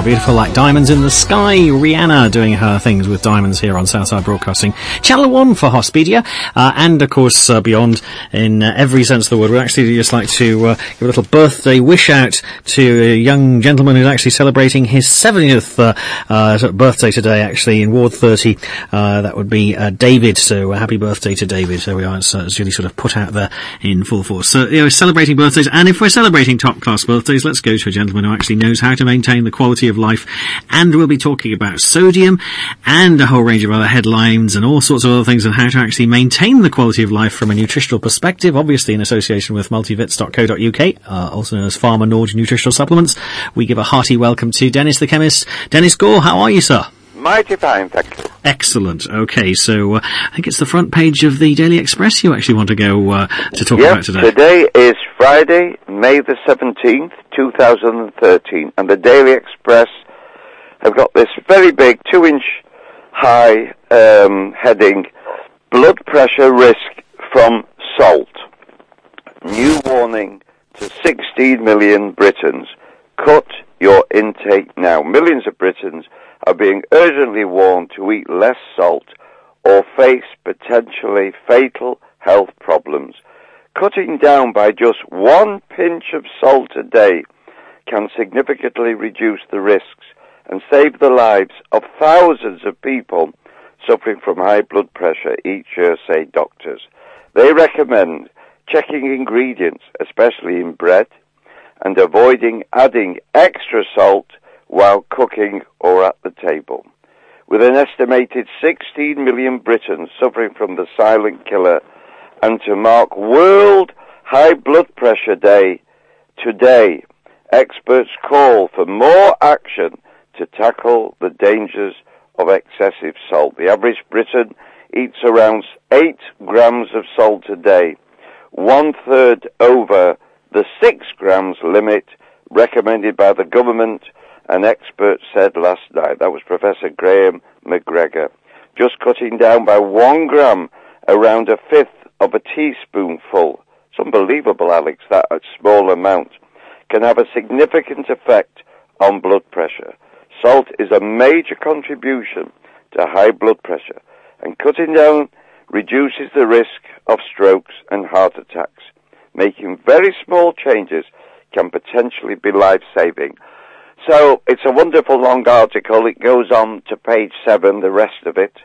beautiful like diamonds in the sky. Rihanna doing her things with diamonds here on Southside Broadcasting. Channel 1 for Hospedia, and of course beyond in every sense of the word. We'd actually just like to give a little birthday wish out to a young gentleman who's actually celebrating his 70th birthday today, actually, in Ward 30. That would be David, so happy birthday to David. There we are, it's really sort of put out there in full force. So, celebrating birthdays, and if we're celebrating top-class birthdays, let's go to a gentleman who actually knows how to maintain the quality of life, and we'll be talking about sodium and a whole range of other headlines and all sorts of other things, and how to actually maintain the quality of life from a nutritional perspective, obviously in association with multivits.co.uk, also known as Pharma Nord Nutritional Supplements. We give a hearty welcome to Dennis the Chemist. Dennis Gore, how are you, sir? Mighty fine, thank you. Excellent. Okay, so I think it's the front page of the Daily Express you actually want to go to talk about today. Today is Friday, May the 17th, 2013, and the Daily Express have got this very big 2-inch high heading, blood pressure risk from salt. New warning to 16 million Britons. Cut your intake now. Millions of Britons are being urgently warned to eat less salt or face potentially fatal health problems. Cutting down by just 1 pinch of salt a day can significantly reduce the risks and save the lives of thousands of people suffering from high blood pressure each year, say doctors. They recommend checking ingredients, especially in bread, and avoiding adding extra salt while cooking or at the table. With an estimated 16 million Britons suffering from the silent killer, and to mark World High Blood Pressure Day today, experts call for more action to tackle the dangers of excessive salt. The average Briton eats around 8 grams of salt a day, 1/3 over the 6 grams limit recommended by the government, an expert said last night. That was Professor Graham McGregor. Just cutting down by 1 gram, around 1/5 of a teaspoonful. It's unbelievable, Alex, that small amount can have a significant effect on blood pressure. Salt is a major contribution to high blood pressure, and cutting down reduces the risk of strokes and heart attacks. Making very small changes can potentially be life-saving. So it's a wonderful long article. It goes on to page 7, the rest of it.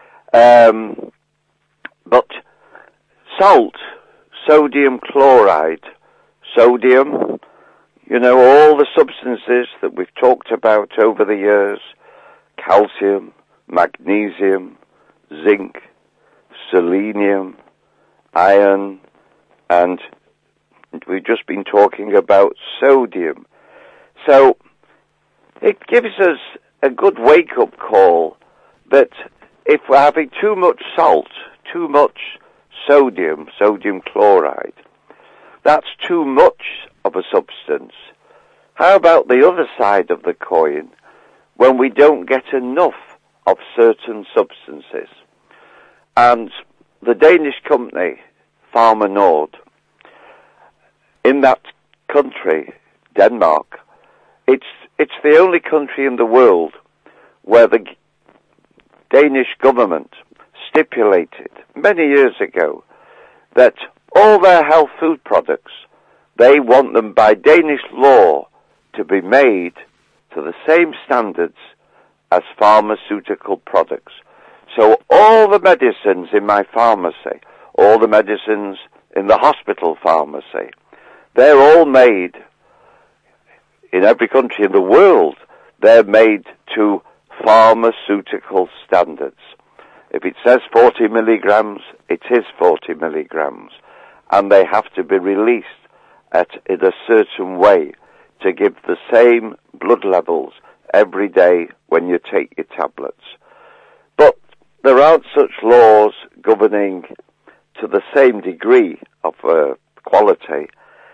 But salt, sodium chloride, sodium, all the substances that we've talked about over the years, calcium, magnesium, zinc, selenium, iron, and we've just been talking about sodium. So it gives us a good wake-up call that if we're having too much salt, too much sodium chloride, that's too much of a substance. How about the other side of the coin, when we don't get enough of certain substances? And the Danish company, Pharma Nord, in that country, Denmark, it's the only country in the world where the Danish government stipulated many years ago that all their health food products, they want them by Danish law to be made to the same standards as pharmaceutical products. So all the medicines in my pharmacy, all the medicines in the hospital pharmacy, they're all made in every country in the world. They're made to pharmaceutical standards. If it says 40 milligrams, it is 40 milligrams. And they have to be released in a certain way to give the same blood levels every day when you take your tablets. But there aren't such laws governing to the same degree of quality,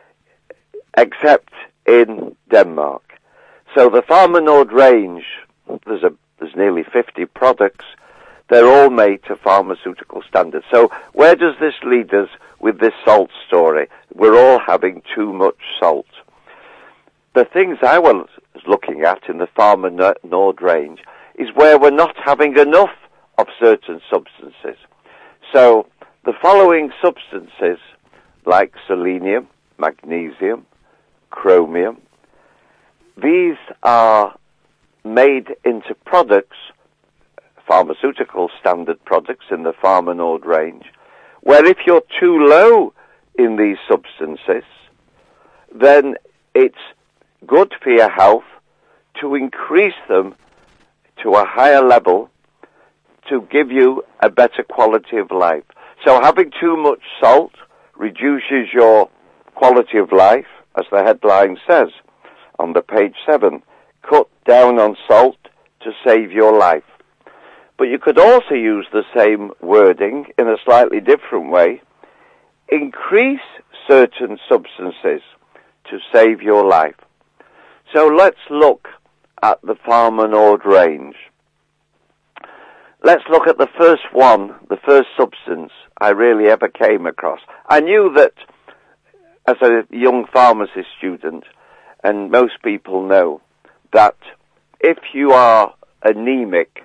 except in Denmark. So the Pharma Nord range, there's nearly 50 products. They're all made to pharmaceutical standards. So where does this lead us with this salt story? We're all having too much salt. The things I was looking at in the Farmer Nord range is where we're not having enough of certain substances. So the following substances, like selenium, magnesium, chromium, these are made into products, pharmaceutical standard products in the Farmer Nord range, where if you're too low in these substances, then it's good for your health to increase them to a higher level to give you a better quality of life. So having too much salt reduces your quality of life, as the headline says on the page 7. Cut down on salt to save your life. But you could also use the same wording in a slightly different way. Increase certain substances to save your life. So let's look at the Farmer Nord range. Let's look at the first one, the first substance I really ever came across. I knew that as a young pharmacy student, and most people know, that if you are anemic,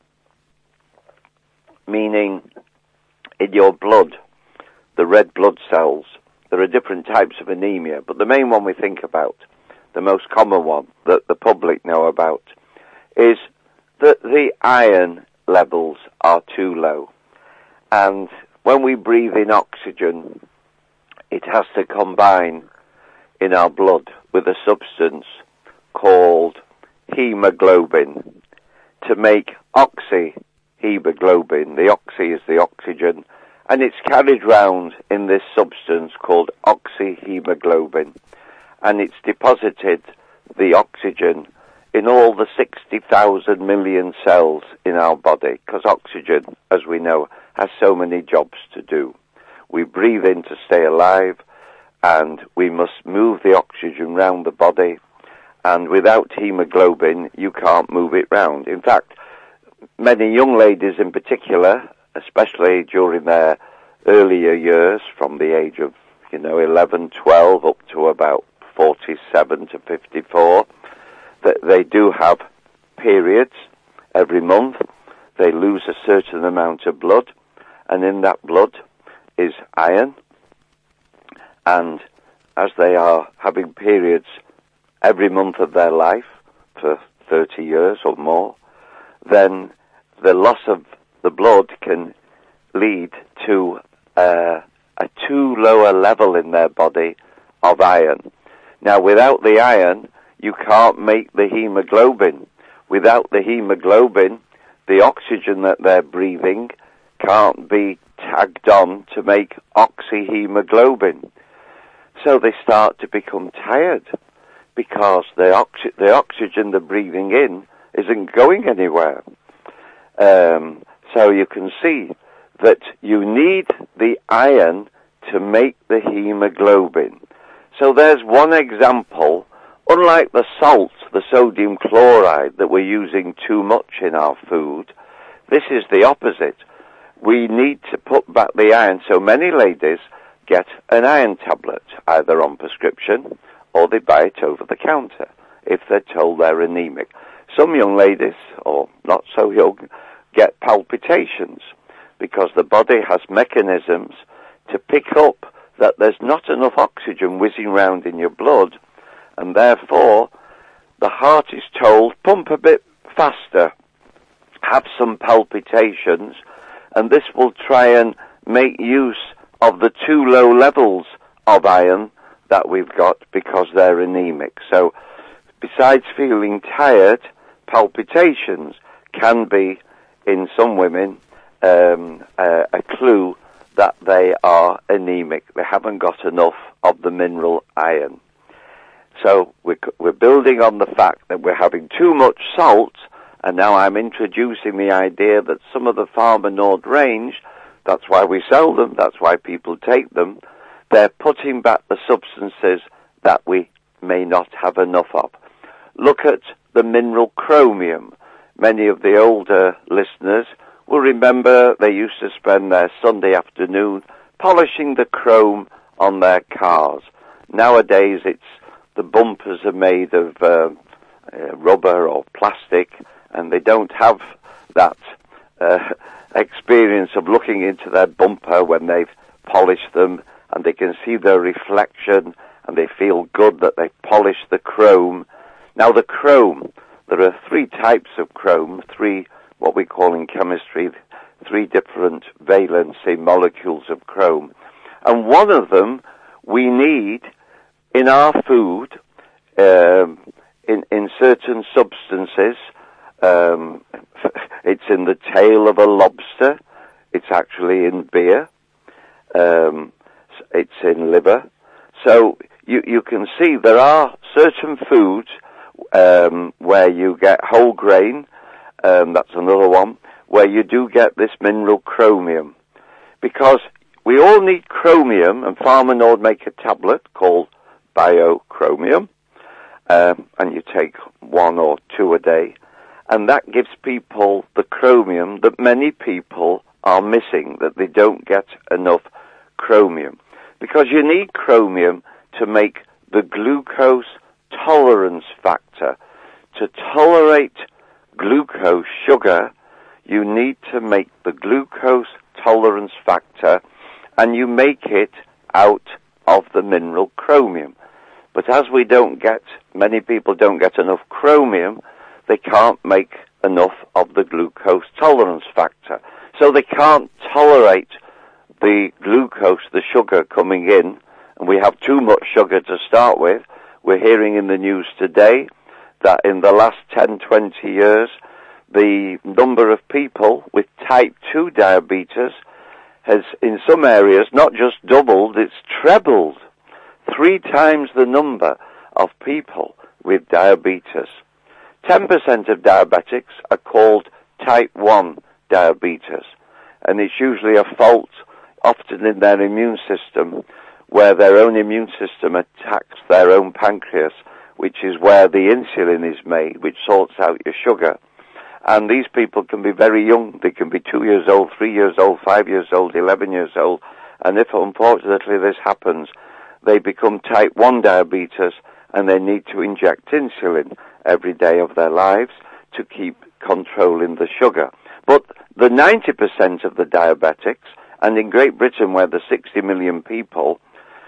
meaning in your blood, the red blood cells, there are different types of anemia, but the main one we think about, the most common one that the public know about, is that the iron levels are too low. And when we breathe in oxygen, it has to combine in our blood with a substance called hemoglobin to make oxyhemoglobin. The oxy is the oxygen, and it's carried round in this substance called oxyhemoglobin, and it's deposited, the oxygen, in all the 60,000 million cells in our body, because oxygen, as we know, has so many jobs to do. We breathe in to stay alive, and we must move the oxygen round the body, and without hemoglobin, you can't move it round. In fact, many young ladies in particular, especially during their earlier years, from the age of, 11, 12, up to about 47 to 54, that they do have periods every month. They lose a certain amount of blood, and in that blood is iron. And as they are having periods every month of their life for 30 years or more, then the loss of the blood can lead to a too low a level in their body of iron. Now, without the iron, you can't make the hemoglobin. Without the hemoglobin, the oxygen that they're breathing can't be tagged on to make oxyhemoglobin. So they start to become tired because the oxygen they're breathing in isn't going anywhere. So you can see that you need the iron to make the hemoglobin. So there's one example. Unlike the salt, the sodium chloride that we're using too much in our food, this is the opposite. We need to put back the iron. So many ladies get an iron tablet, either on prescription or they buy it over the counter if they're told they're anemic. Some young ladies, or not so young, get palpitations because the body has mechanisms to pick up that there's not enough oxygen whizzing round in your blood, and therefore the heart is told, pump a bit faster, have some palpitations, and this will try and make use of the too low levels of iron that we've got because they're anemic. So besides feeling tired, palpitations can be, in some women, a clue that they are anemic. They haven't got enough of the mineral iron. So we're building on the fact that we're having too much salt, and now I'm introducing the idea that some of the Farmer Nord range, that's why we sell them, that's why people take them, they're putting back the substances that we may not have enough of. Look at the mineral chromium. Many of the older listeners will remember they used to spend their Sunday afternoon polishing the chrome on their cars. Nowadays, the bumpers are made of rubber or plastic, and they don't have that experience of looking into their bumper when they've polished them, and they can see their reflection, and they feel good that they've polished the chrome. Now the chrome, there are 3 types of chrome, 3 what we call in chemistry, 3 different valency molecules of chrome. And one of them we need in our food, in certain substances. It's in the tail of a lobster. It's actually in beer. It's in liver. So you can see there are certain foods where you get whole grain. That's another one where you do get this mineral chromium, because we all need chromium, and Pharma Nord make a tablet called Biochromium, and you take 1 or 2 a day, and that gives people the chromium that many people are missing, that they don't get enough chromium, because you need chromium to make the glucose tolerance factor. To tolerate glucose, sugar, you need to make the glucose tolerance factor, and you make it out of the mineral chromium. But as many people don't get enough chromium, they can't make enough of the glucose tolerance factor. So they can't tolerate the glucose, the sugar coming in, and we have too much sugar to start with. We're hearing in the news today that in the last 10, 20 years, the number of people with type 2 diabetes has, in some areas, not just doubled, it's trebled. 3 times the number of people with diabetes. 10% of diabetics are called type 1 diabetes, and it's usually a fault, often in their immune system, where their own immune system attacks their own pancreas, which is where the insulin is made, which sorts out your sugar. And these people can be very young. They can be 2 years old, 3 years old, 5 years old, 11 years old. And if unfortunately this happens, they become type 1 diabetes, and they need to inject insulin every day of their lives to keep controlling the sugar. But the 90% of the diabetics, and in Great Britain where there's 60 million people,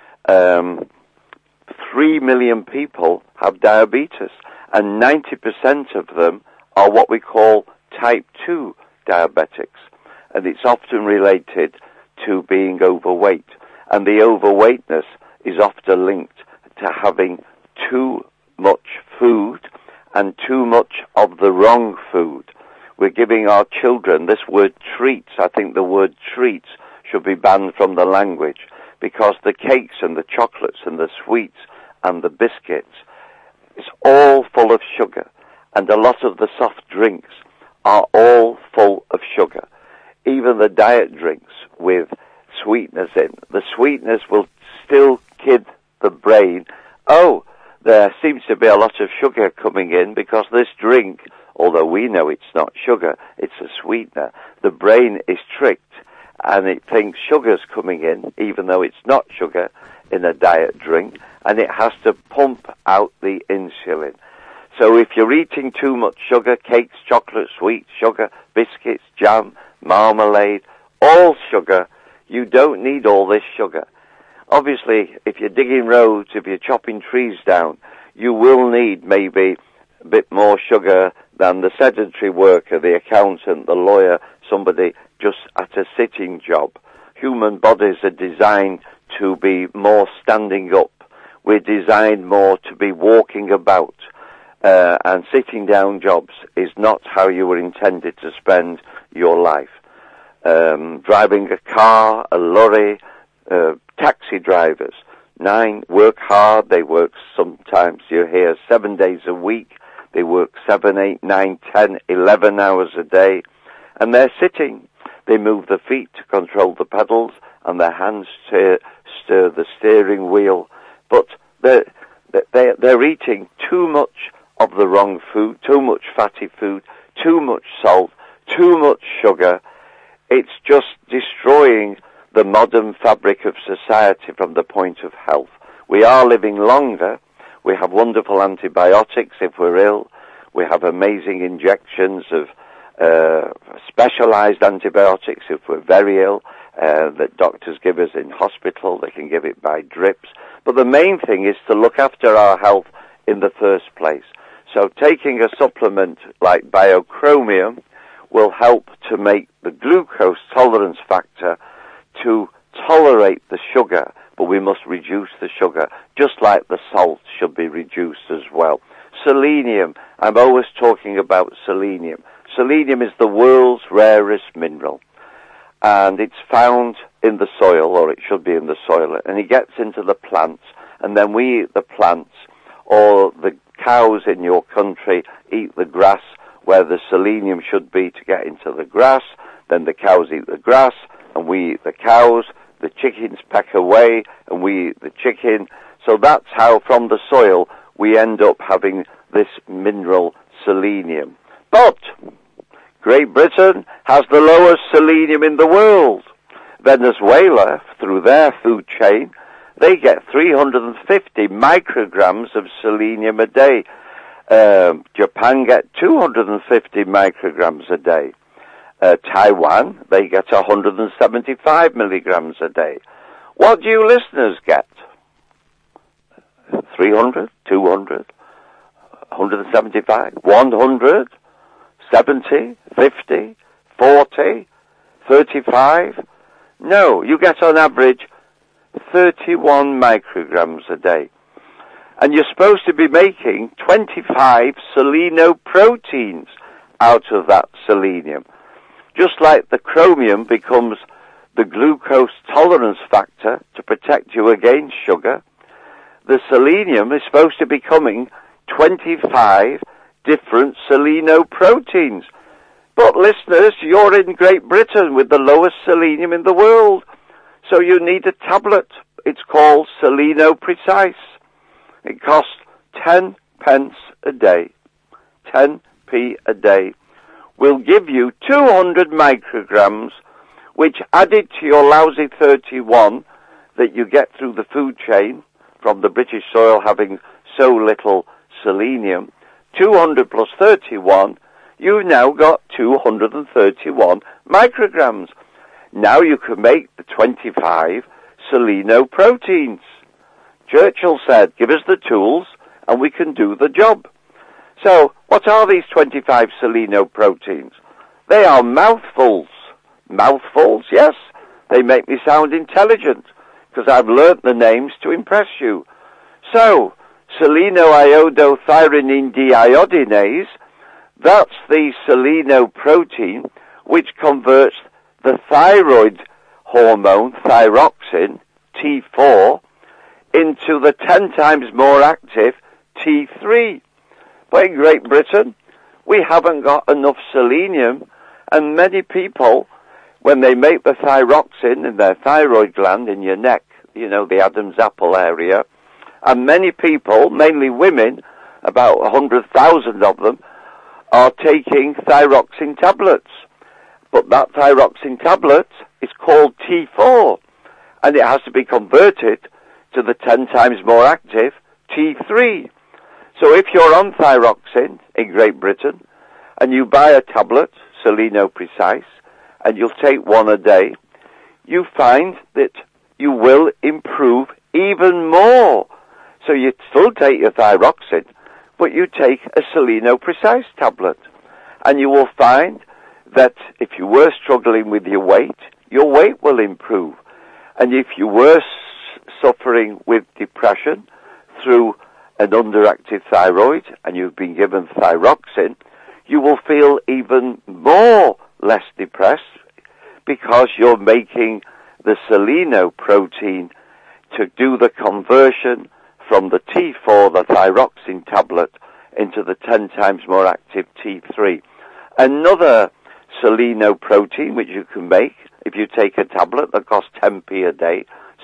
3 million people have diabetes, and 90% of them are what we call type 2 diabetics. And it's often related to being overweight. And the overweightness is often linked to having too much food and too much of the wrong food. We're giving our children this word treats. I think the word treats should be banned from the language, because the cakes and the chocolates and the sweets and the biscuits is all full of sugar, and a lot of the soft drinks are all full of sugar. Even the diet drinks with sweetness in, the sweetness will still kid the brain. Oh, there seems to be a lot of sugar coming in because this drink, although we know it's not sugar, it's a sweetener, the brain is tricked and it thinks sugar's coming in, even though it's not sugar in a diet drink, and it has to pump out the insulin. So if you're eating too much sugar, cakes, chocolate, sweets, sugar, biscuits, jam, marmalade, all sugar, you don't need all this sugar. Obviously, if you're digging roads, if you're chopping trees down, you will need maybe a bit more sugar than the sedentary worker, the accountant, the lawyer, somebody just at a sitting job. Human bodies are designed to be more standing up. We're designed more to be walking about. And sitting down jobs is not how you were intended to spend your life. Driving a car, a lorry, taxi drivers, 9 work hard. They work sometimes, you hear, 7 days a week. They work 7, 8, 9, 10, 11 hours a day. And they're sitting. They move the feet to control the pedals, and their hands stir the steering wheel. But they're eating too much of the wrong food, too much fatty food, too much salt, too much sugar. It's just destroying the modern fabric of society from the point of health. We are living longer. We have wonderful antibiotics if we're ill. We have amazing injections of specialized antibiotics if we're very ill, that doctors give us in hospital. They can give it by drips. But the main thing is to look after our health in the first place. So taking a supplement like Biochromium will help to make the glucose tolerance factor to tolerate the sugar, but we must reduce the sugar, just like the salt should be reduced as well. Selenium, I'm always talking about selenium. Selenium is the world's rarest mineral, and it's found in the soil, or it should be in the soil, and it gets into the plants, and then we eat the plants, or the cows in your country eat the grass where the selenium should be to get into the grass, then the cows eat the grass, and we eat the cows, the chickens peck away, and we eat the chicken. So that's how, from the soil, we end up having this mineral selenium. But Great Britain has the lowest selenium in the world. Venezuela, through their food chain, they get 350 micrograms of selenium a day. Japan get 250 micrograms a day. Taiwan, they get 175 milligrams a day. What do you listeners get? 300, 200, 175, 100, 70, 50, 40, 35? No, you get on average 31 micrograms a day. And you're supposed to be making 25 selenoproteins out of that selenium. Just like the chromium becomes the glucose tolerance factor to protect you against sugar, the selenium is supposed to be becoming 25 different selenoproteins. But listeners, you're in Great Britain with the lowest selenium in the world. So you need a tablet. It's called SelenoPrecise. It costs 10 pence a day. 10p a day. Will give you 200 micrograms, which added to your lousy 31 that you get through the food chain from the British soil having so little selenium, 200 plus 31, you've now got 231 micrograms. Now you can make the 25 selenoproteins. Churchill said, give us the tools and we can do the job. So, what are these 25 selenoproteins? They are mouthfuls. Mouthfuls, yes. They make me sound intelligent, because I've learnt the names to impress you. So, selenoiodothyronine deiodinase, that's the selenoprotein which converts the thyroid hormone, thyroxine, T4, into the 10 times more active T3. But in Great Britain, we haven't got enough selenium, and many people, when they make the thyroxine in their thyroid gland in your neck, you know, the Adam's apple area, and many people, mainly women, about 100,000 of them, are taking thyroxine tablets. But that thyroxine tablet is called T4, and it has to be converted to the 10 times more active T3. So if you're on thyroxine in Great Britain, and you buy a tablet, SelenoPrecise, and you'll take one a day, you find that you will improve even more. So you still take your thyroxine, but you take a SelenoPrecise tablet. And you will find that if you were struggling with your weight will improve. And if you were suffering with depression through an underactive thyroid, and you've been given thyroxine, you will feel even more less depressed because you're making the selenoprotein to do the conversion from the T4, the thyroxine tablet, into the 10 times more active T3. Another selenoprotein which you can make if you take a tablet that costs 10p a day,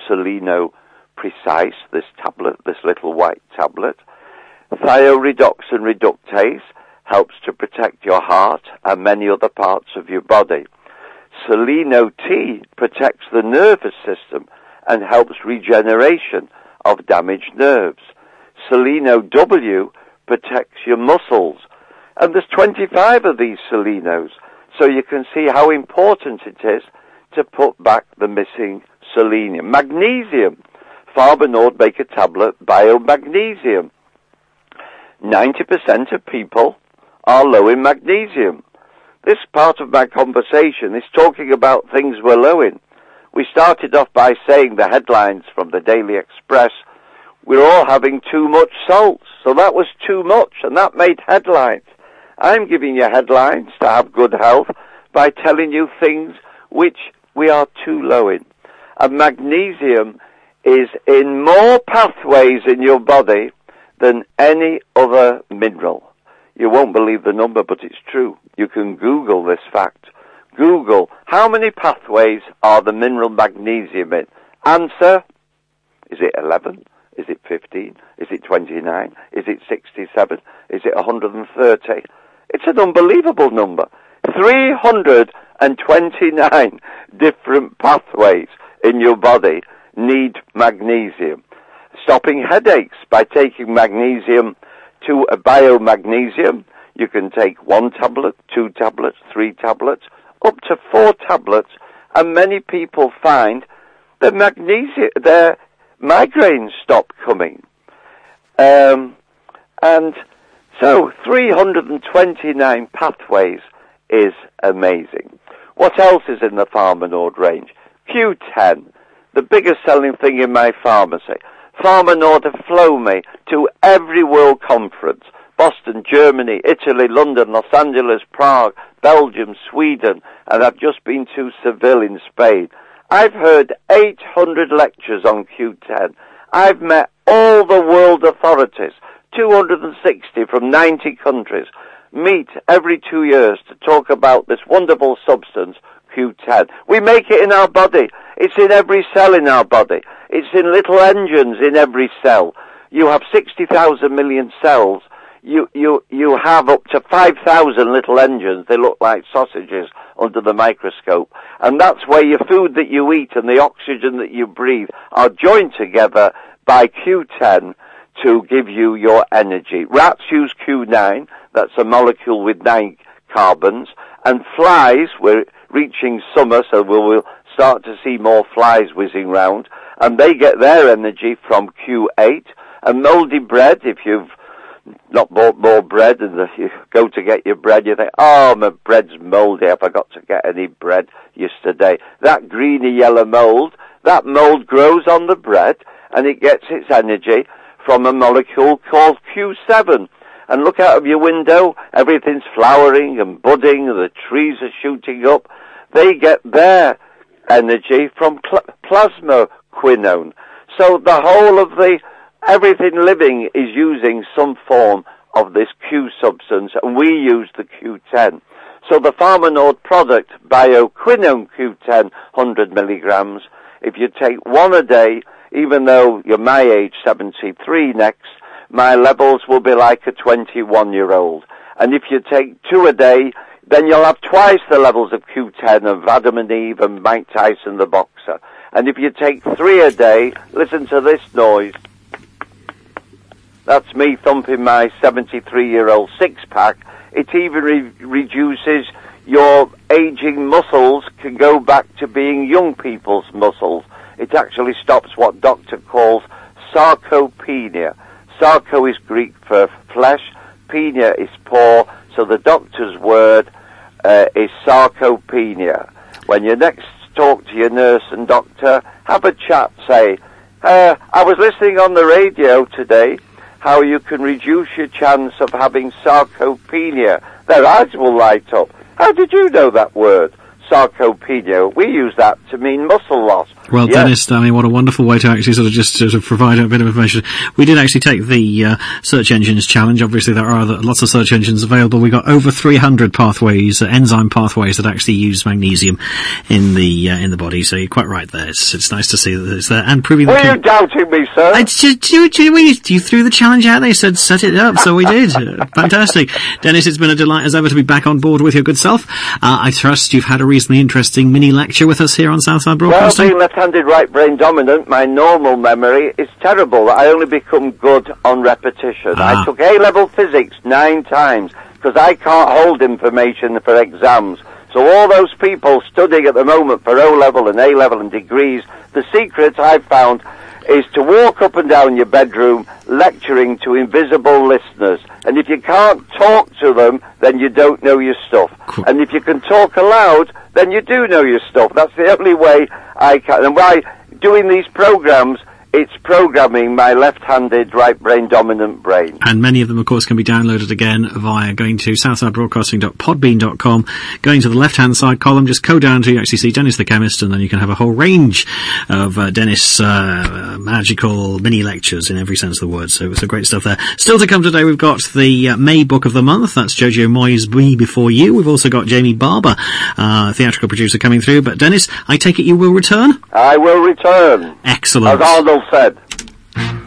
SelenoPrecise, this tablet, this little white tablet. Thioredoxin reductase helps to protect your heart and many other parts of your body. Seleno T protects the nervous system and helps regeneration of damaged nerves. Seleno W protects your muscles And there's 25 of these selenos. So you can see how important it is to put back the missing selenium. Magnesium. Pharma Nord make a tablet, biomagnesium. 90% of people are low in magnesium. This part of my conversation is talking about things we're low in. We started off by saying the headlines from the Daily Express, we're all having too much salt. So that was too much, and that made headlines. I'm giving you headlines to have good health by telling you things which we are too low in. And magnesium is in more pathways in your body than any other mineral. You won't believe the number, but it's true. You can Google this fact. Google, how many pathways are the mineral magnesium in? Answer, is it 11? Is it 15? Is it 29? Is it 67? Is it 130? It's an unbelievable number. 329 different pathways in your body need magnesium. Stopping headaches by taking magnesium to a biomagnesium. You can take 1 tablet, 2 tablets, 3 tablets, up to 4 tablets, and many people find that their migraines stop coming. And so 329 pathways is amazing. What else is in the Pharma Nord range? Q10, the biggest selling thing in my pharmacy. Pharma Nord have flown me to every world conference. Boston, Germany, Italy, London, Los Angeles, Prague, Belgium, Sweden, and I've just been to Seville in Spain. I've heard 800 lectures on Q10. I've met all the world authorities, 260 from 90 countries, meet every 2 years to talk about this wonderful substance, Q10. We make it in our body. It's in every cell in our body. It's in little engines in every cell. You have 60,000 million cells. You have up to 5,000 little engines. They look like sausages under the microscope. And that's where your food that you eat and the oxygen that you breathe are joined together by Q10 to give you your energy. Rats use Q9. That's a molecule with 9 carbons. And flies, we're reaching summer, so we'll start to see more flies whizzing round. And they get their energy from Q8. And moldy bread, if you've not bought more bread and you go to get your bread, you think, oh, my bread's mouldy, I forgot to get any bread yesterday. That greeny yellow mould, that mould grows on the bread and it gets its energy from a molecule called Q7. And look out of your window, everything's flowering and budding and the trees are shooting up. They get their energy from plasma quinone. So the whole of everything living is using some form of this Q substance, and we use the Q10. So the Pharma Nord product, BioQuinone Q10, 100 milligrams, if you take 1 a day, even though you're my age, 73 next, my levels will be like a 21-year-old. And if you take 2 a day, then you'll have twice the levels of Q10 of Adam and Eve and Mike Tyson the boxer. And if you take 3 a day, listen to this noise. That's me thumping my 73-year-old six-pack. It even reduces your aging muscles, can go back to being young people's muscles. It actually stops what doctor calls sarcopenia. Sarco is Greek for flesh, penia is poor, so the doctor's word is sarcopenia. When you next talk to your nurse and doctor, have a chat, say, I was listening on the radio today how you can reduce your chance of having sarcopenia. Their eyes will light up. How did you know that word? Sarcopenia. We use that to mean muscle loss. Well, yes. Dennis, I mean, what a wonderful way to actually sort of provide a bit of information. We did actually take the search engines challenge. Obviously, there are lots of search engines available. We got over 300 pathways, enzyme pathways that actually use magnesium in the body. So you're quite right there. It's nice to see that it's there and proving. Were you doubting me, sir? You threw the challenge out. They said set it up, so we did. Fantastic, Dennis. It's been a delight as ever to be back on board with your good self. I trust you've had a reasonably interesting mini lecture with us here on Southside Broadcasting. Well, left-handed right brain dominant, my normal memory is terrible. I only become good on repetition. I took A-level physics 9 times, because I can't hold information for exams. So all those people studying at the moment for O-level and A-level and degrees, the secret I've found is to walk up and down your bedroom lecturing to invisible listeners. And if you can't talk to them, then you don't know your stuff. Cool. And if you can talk aloud, then you do know your stuff. That's the only way I can. And by doing these programs, it's programming my left-handed, right-brain dominant brain. And many of them, of course, can be downloaded again via going to southsidebroadcasting.podbean.com. Going to the left-hand side column, just go down to you actually see Dennis the Chemist, and then you can have a whole range of Dennis magical mini lectures in every sense of the word. So great stuff there. Still to come today, we've got the May book of the month. That's Jojo Moyes' Me Before You. We've also got Jamie Barber, theatrical producer, coming through. But Dennis, I take it you will return? I will return. Excellent. As Arnold said.